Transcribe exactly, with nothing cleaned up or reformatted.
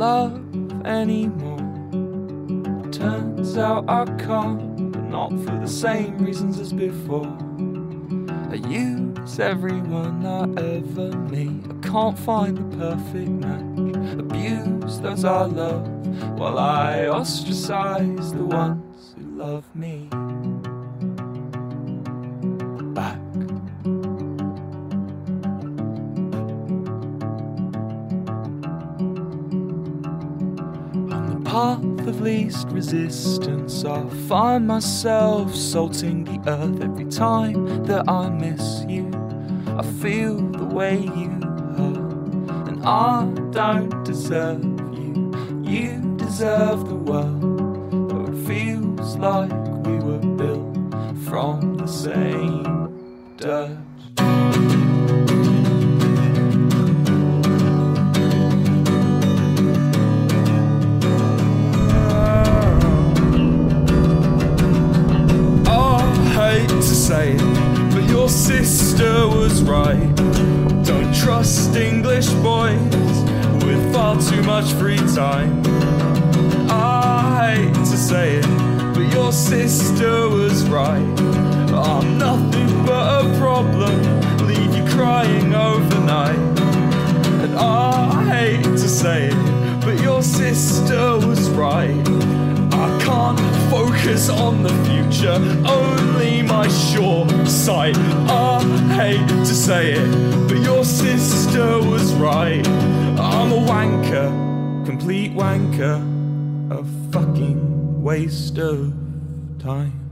love anymore. Turns out I can't, but not for the same reasons as before. I use everyone I ever meet. I can't find the perfect match. Abuse those I love while I ostracize the ones who love me back. On the path of least resistance, I find myself salting the earth every time that I miss you. I feel the way you hurt, and I don't deserve you. You deserve the world, though it feels like we were built from the same dirt. Say it, but your sister was right. Don't trust English boys with far too much free time. I hate to say it, but your sister was right. I'm nothing but a problem, leave you crying overnight. And I hate to say it, but your sister was right. I can't focus on the future, only my short sight. I hate to say it, but your sister was right. I'm a wanker, complete wanker, a fucking waste of time.